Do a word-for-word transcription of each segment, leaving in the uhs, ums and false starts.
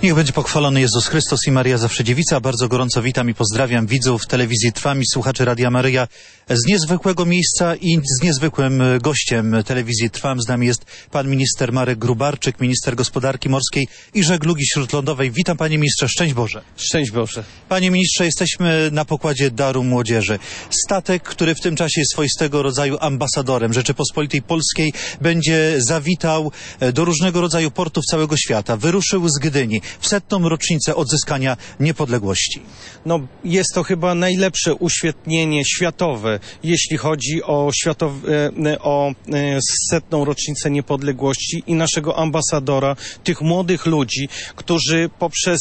Niech będzie pochwalony Jezus Chrystus i Maria Zawsze Dziewica. Bardzo gorąco witam i pozdrawiam widzów telewizji Trwam i słuchaczy Radia Maryja z niezwykłego miejsca i z niezwykłym gościem telewizji Trwam. Z nami jest pan minister Marek Gróbarczyk, minister gospodarki morskiej i żeglugi śródlądowej. Witam panie ministrze, szczęść Boże. Szczęść Boże. Panie ministrze, jesteśmy na pokładzie Daru Młodzieży. Statek, który w tym czasie jest swoistego rodzaju ambasadorem Rzeczypospolitej Polskiej, będzie zawitał do różnego rodzaju portów całego świata. Wyruszył z Gdyni w setną rocznicę odzyskania niepodległości. No, jest to chyba najlepsze uświetnienie światowe, jeśli chodzi o, światowe, o setną rocznicę niepodległości i naszego ambasadora, tych młodych ludzi, którzy poprzez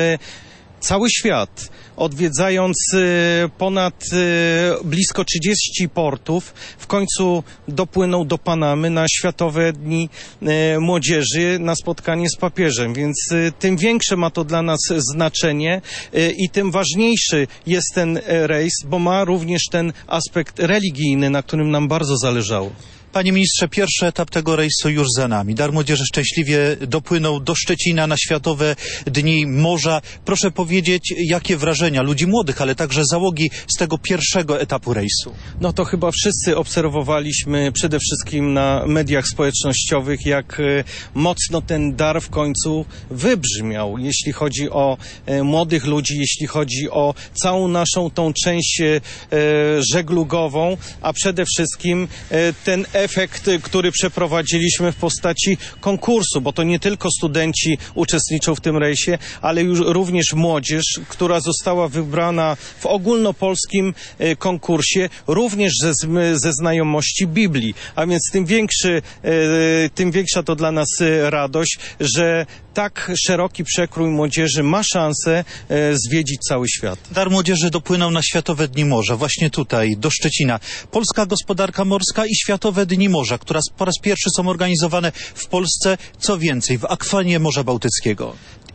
cały świat, odwiedzając ponad blisko trzydzieści portów, w końcu dopłynął do Panamy na Światowe Dni Młodzieży na spotkanie z papieżem, więc tym większe ma to dla nas znaczenie i tym ważniejszy jest ten rejs, bo ma również ten aspekt religijny, na którym nam bardzo zależało. Panie ministrze, pierwszy etap tego rejsu już za nami. Dar Młodzieży szczęśliwie dopłynął do Szczecina na Światowe Dni Morza. Proszę powiedzieć, jakie wrażenia ludzi młodych, ale także załogi z tego pierwszego etapu rejsu? No to chyba wszyscy obserwowaliśmy przede wszystkim na mediach społecznościowych, jak mocno ten dar w końcu wybrzmiał, jeśli chodzi o młodych ludzi, jeśli chodzi o całą naszą tą część żeglugową, a przede wszystkim ten efekt, który przeprowadziliśmy w postaci konkursu, bo to nie tylko studenci uczestniczą w tym rejsie, ale już również młodzież, która została wybrana w ogólnopolskim konkursie, również ze, ze znajomości Biblii. A więc tym większy, tym większa to dla nas radość, że tak szeroki przekrój młodzieży ma szansę zwiedzić cały świat. Dar Młodzieży dopłynął na Światowe Dni Morza, właśnie tutaj, do Szczecina. Polska gospodarka morska i Światowe Dni Morza, które po raz pierwszy są organizowane w Polsce, co więcej, w akwenie Morza Bałtyckiego.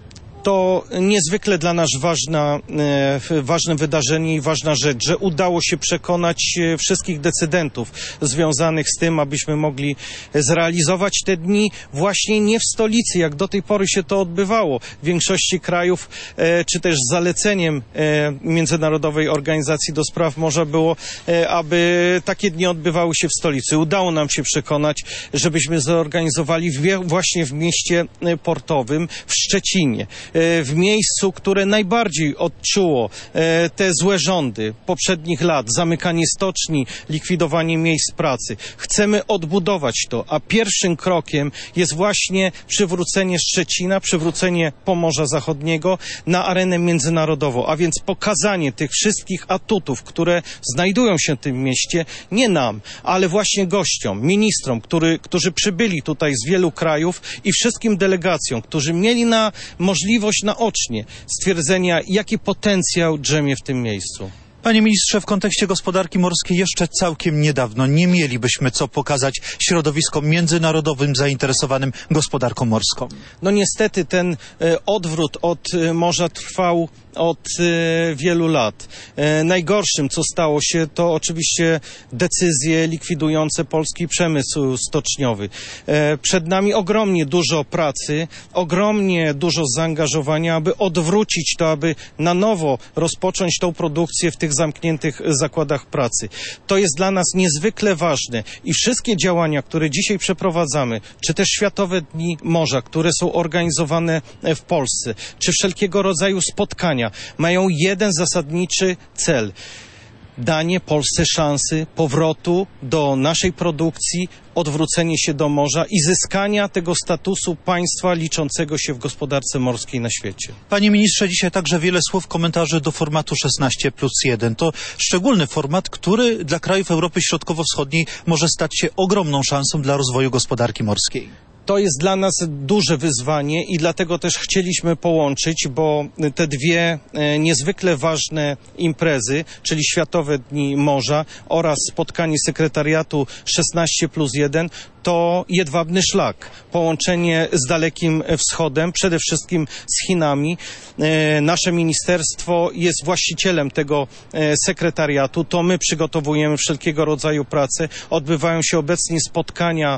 To niezwykle dla nas ważna, e, ważne wydarzenie i ważna rzecz, że udało się przekonać wszystkich decydentów związanych z tym, abyśmy mogli zrealizować te dni właśnie nie w stolicy, jak do tej pory się to odbywało. W większości krajów, e, czy też zaleceniem e, Międzynarodowej Organizacji do Spraw Morza było, e, aby takie dni odbywały się w stolicy. Udało nam się przekonać, żebyśmy zorganizowali w, właśnie w mieście portowym w Szczecinie. W miejscu, które najbardziej odczuło te złe rządy poprzednich lat, zamykanie stoczni, likwidowanie miejsc pracy. Chcemy odbudować to, a pierwszym krokiem jest właśnie przywrócenie Szczecina, przywrócenie Pomorza Zachodniego na arenę międzynarodową, a więc pokazanie tych wszystkich atutów, które znajdują się w tym mieście, nie nam, ale właśnie gościom, ministrom, który, którzy przybyli tutaj z wielu krajów i wszystkim delegacjom, którzy mieli na możliwość naocznie stwierdzenia, jaki potencjał drzemie w tym miejscu. Panie ministrze, w kontekście gospodarki morskiej jeszcze całkiem niedawno nie mielibyśmy co pokazać środowiskom międzynarodowym zainteresowanym gospodarką morską. No niestety ten e, odwrót od e, morza trwał od e, wielu lat. E, najgorszym, co stało się, to oczywiście decyzje likwidujące polski przemysł stoczniowy. E, przed nami ogromnie dużo pracy, ogromnie dużo zaangażowania, aby odwrócić to, aby na nowo rozpocząć tą produkcję w tych zamkniętych zakładach pracy. To jest dla nas niezwykle ważne i wszystkie działania, które dzisiaj przeprowadzamy, czy też Światowe Dni Morza, które są organizowane w Polsce, czy wszelkiego rodzaju spotkania, mają jeden zasadniczy cel. Danie Polsce szansy powrotu do naszej produkcji, odwrócenie się do morza i zyskania tego statusu państwa liczącego się w gospodarce morskiej na świecie. Panie ministrze, dzisiaj także wiele słów, komentarzy do formatu szesnaście plus jeden. To szczególny format, który dla krajów Europy Środkowo-Wschodniej może stać się ogromną szansą dla rozwoju gospodarki morskiej. To jest dla nas duże wyzwanie i dlatego też chcieliśmy połączyć, bo te dwie e, niezwykle ważne imprezy, czyli Światowe Dni Morza oraz spotkanie sekretariatu szesnaście plus jeden, to jedwabny szlak, połączenie z Dalekim Wschodem, przede wszystkim z Chinami. E, nasze ministerstwo jest właścicielem tego e, sekretariatu, to my przygotowujemy wszelkiego rodzaju prace. Odbywają się obecnie spotkania e,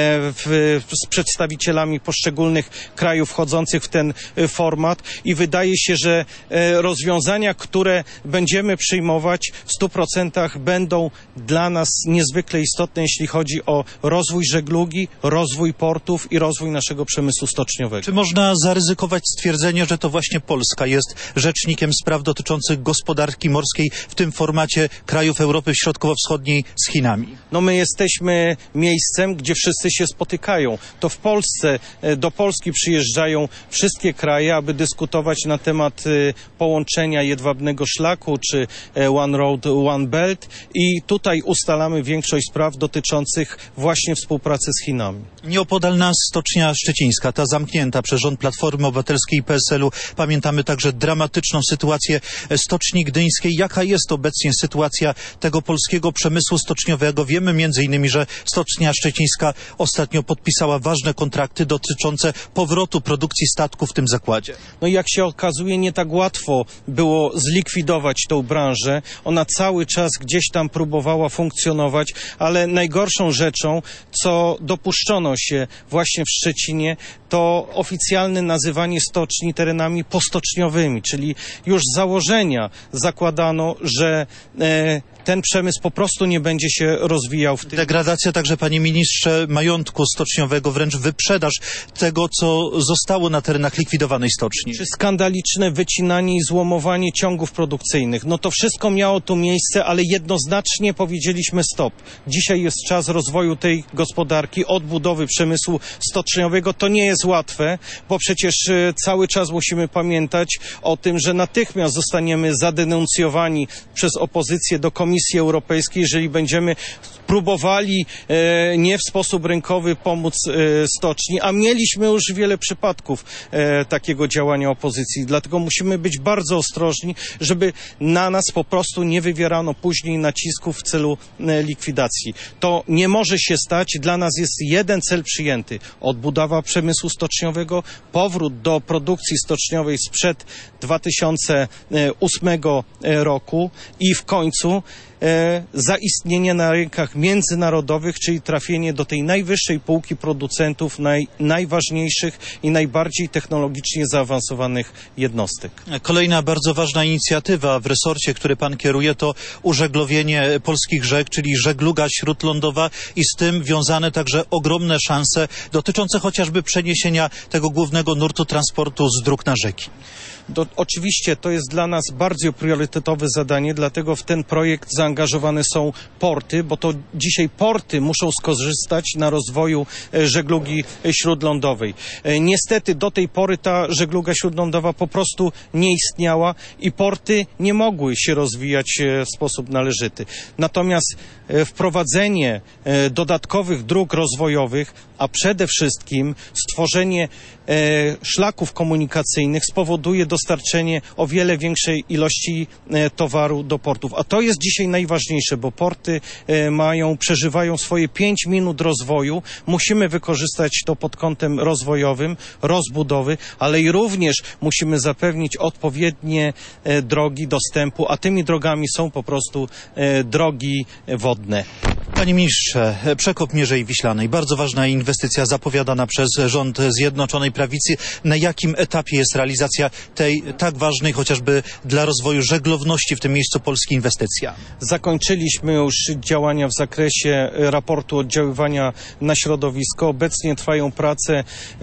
w, z przedstawicielami poszczególnych krajów wchodzących w ten e, format i wydaje się, że e, rozwiązania, które będziemy przyjmować w stu procentach będą dla nas niezwykle istotne, jeśli chodzi o rozwój żeglugi, rozwój portów i rozwój naszego przemysłu stoczniowego. Czy można zaryzykować stwierdzenie, że to właśnie Polska jest rzecznikiem spraw dotyczących gospodarki morskiej w tym formacie krajów Europy Środkowo-Wschodniej z Chinami? No my jesteśmy miejscem, gdzie wszyscy się spotykają. To w Polsce, do Polski przyjeżdżają wszystkie kraje, aby dyskutować na temat połączenia jedwabnego szlaku, czy One Road, One Belt i tutaj ustalamy większość spraw dotyczących właśnie współpracy z Chinami. Nieopodal nas stocznia szczecińska, ta zamknięta przez rząd Platformy Obywatelskiej i P S L-u. Pamiętamy także dramatyczną sytuację stoczni gdyńskiej. Jaka jest obecnie sytuacja tego polskiego przemysłu stoczniowego? Wiemy między innymi, że stocznia szczecińska ostatnio podpisała ważne kontrakty dotyczące powrotu produkcji statków w tym zakładzie. No i jak się okazuje, nie tak łatwo było zlikwidować tą branżę. Ona cały czas gdzieś tam próbowała funkcjonować, ale najgorszą rzeczą, co dopuszczono się właśnie w Szczecinie, to oficjalne nazywanie stoczni terenami postoczniowymi, czyli już z założenia zakładano, że e, ten przemysł po prostu nie będzie się rozwijał w tym. Degradacja także, panie ministrze, majątku stoczniowego, wręcz wyprzedaż tego, co zostało na terenach likwidowanej stoczni. Czy skandaliczne wycinanie i złomowanie ciągów produkcyjnych. No to wszystko miało tu miejsce, ale jednoznacznie powiedzieliśmy stop. Dzisiaj jest czas rozwoju tej gospodarki, odbudowy przemysłu stoczniowego. To nie jest łatwe, bo przecież cały czas musimy pamiętać o tym, że natychmiast zostaniemy zadenuncjowani przez opozycję do Komisji Europejskiej, jeżeli będziemy próbowali e, nie w sposób rynkowy pomóc e, stoczni, a mieliśmy już wiele przypadków e, takiego działania opozycji. Dlatego musimy być bardzo ostrożni, żeby na nas po prostu nie wywierano później nacisków w celu e, likwidacji. To nie może się stać. Dla nas jest jeden cel przyjęty. Odbudowa przemysłu stoczniowego, powrót do produkcji stoczniowej sprzed dwa tysiące ósmego roku i w końcu E, zaistnienie na rynkach międzynarodowych, czyli trafienie do tej najwyższej półki producentów naj, najważniejszych i najbardziej technologicznie zaawansowanych jednostek. Kolejna bardzo ważna inicjatywa w resorcie, który pan kieruje, to użeglowienie polskich rzek, czyli żegluga śródlądowa i z tym wiązane także ogromne szanse dotyczące chociażby przeniesienia tego głównego nurtu transportu z dróg na rzeki. Do, oczywiście to jest dla nas bardzo priorytetowe zadanie, dlatego w ten projekt zaangażowane są porty, bo to dzisiaj porty muszą skorzystać na rozwoju e, żeglugi śródlądowej. E, niestety do tej pory ta żegluga śródlądowa po prostu nie istniała i porty nie mogły się rozwijać e, w sposób należyty. Natomiast e, wprowadzenie e, dodatkowych dróg rozwojowych, a przede wszystkim stworzenie e, szlaków komunikacyjnych spowoduje dostarczenie o wiele większej ilości e, towaru do portów. A to jest dzisiaj najważniejsze, bo porty e, mają, przeżywają swoje pięć minut rozwoju. Musimy wykorzystać to pod kątem rozwojowym, rozbudowy, ale i również musimy zapewnić odpowiednie e, drogi dostępu, a tymi drogami są po prostu e, drogi wodne. Panie ministrze, przekop Mierzei Wiślanej, bardzo ważna inwestycja zapowiadana przez rząd Zjednoczonej Prawicy. Na jakim etapie jest realizacja tej tak ważnej chociażby dla rozwoju żeglowności w tym miejscu Polski inwestycja? Zakończyliśmy już działania w zakresie raportu oddziaływania na środowisko. Obecnie trwają prace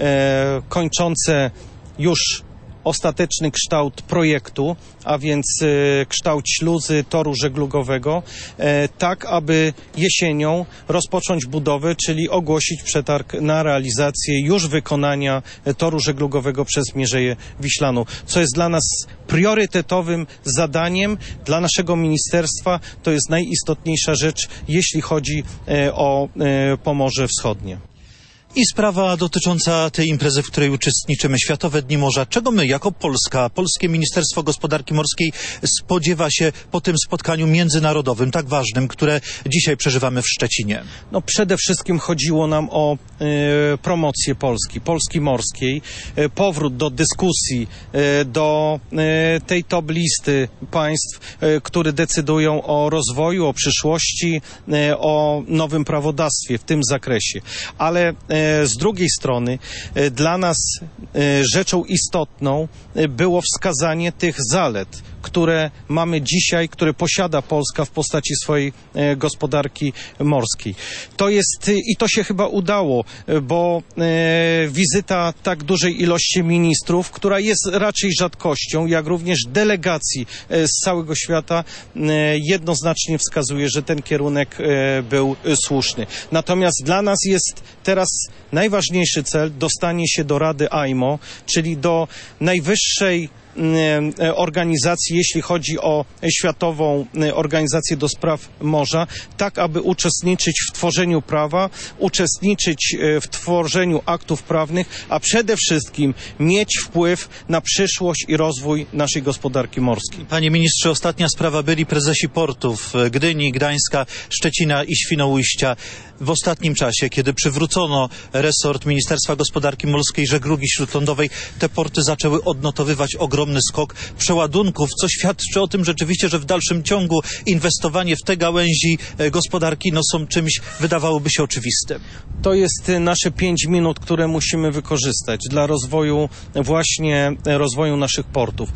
e, kończące już ostateczny kształt projektu, a więc e, kształt śluzy toru żeglugowego, e, tak aby jesienią rozpocząć budowę, czyli ogłosić przetarg na realizację już wykonania e, toru żeglugowego przez Mierzeję Wiślaną, co jest dla nas priorytetowym zadaniem, dla naszego ministerstwa. To jest najistotniejsza rzecz, jeśli chodzi e, o e, Pomorze Wschodnie. I sprawa dotycząca tej imprezy, w której uczestniczymy, Światowe Dni Morza. Czego my jako Polska, Polskie Ministerstwo Gospodarki Morskiej spodziewa się po tym spotkaniu międzynarodowym, tak ważnym, które dzisiaj przeżywamy w Szczecinie? No przede wszystkim chodziło nam o e, promocję Polski, Polski morskiej, e, powrót do dyskusji, e, do e, tej top listy państw, e, które decydują o rozwoju, o przyszłości, e, o nowym prawodawstwie w tym zakresie. Ale e, z drugiej strony e, dla nas e, rzeczą istotną e, było wskazanie tych zalet, które mamy dzisiaj, które posiada Polska w postaci swojej e, gospodarki morskiej. To jest i to się chyba udało, e, bo e, wizyta tak dużej ilości ministrów, która jest raczej rzadkością, jak również delegacji e, z całego świata, e, jednoznacznie wskazuje, że ten kierunek e, był e, słuszny. Natomiast dla nas jest teraz najważniejszy cel dostanie się do Rady A I M O, czyli do najwyższej organizacji, jeśli chodzi o Światową Organizację do Spraw Morza, tak aby uczestniczyć w tworzeniu prawa, uczestniczyć w tworzeniu aktów prawnych, a przede wszystkim mieć wpływ na przyszłość i rozwój naszej gospodarki morskiej. Panie ministrze, ostatnia sprawa, byli prezesi portów Gdyni, Gdańska, Szczecina i Świnoujścia. W ostatnim czasie, kiedy przywrócono resort Ministerstwa Gospodarki Morskiej i Żeglugi Śródlądowej, te porty zaczęły odnotowywać ogromny skok przeładunków, co świadczy o tym rzeczywiście, że w dalszym ciągu inwestowanie w te gałęzi gospodarki no, są czymś, wydawałoby się, oczywistym. To jest nasze pięć minut, które musimy wykorzystać dla rozwoju, właśnie rozwoju naszych portów.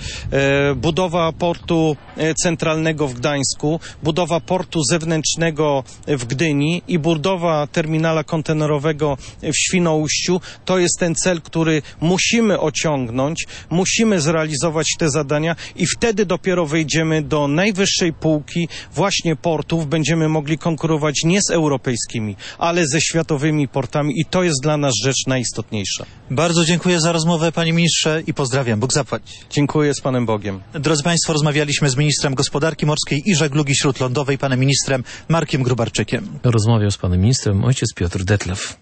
Budowa portu centralnego w Gdańsku, budowa portu zewnętrznego w Gdyni i budowa terminala kontenerowego w Świnoujściu, to jest ten cel, który musimy osiągnąć, musimy zrealizować te zadania i wtedy dopiero wejdziemy do najwyższej półki właśnie portów, będziemy mogli konkurować nie z europejskimi, ale ze światowymi portami i to jest dla nas rzecz najistotniejsza. Bardzo dziękuję za rozmowę, panie ministrze, i pozdrawiam. Bóg zapłać. Dziękuję, z Panem Bogiem. Drodzy państwo, rozmawialiśmy z ministrem gospodarki morskiej i żeglugi śródlądowej, panem ministrem Markiem Grubarczykiem. Rozmawiał z panem ministrem ojciec Piotr Detlew.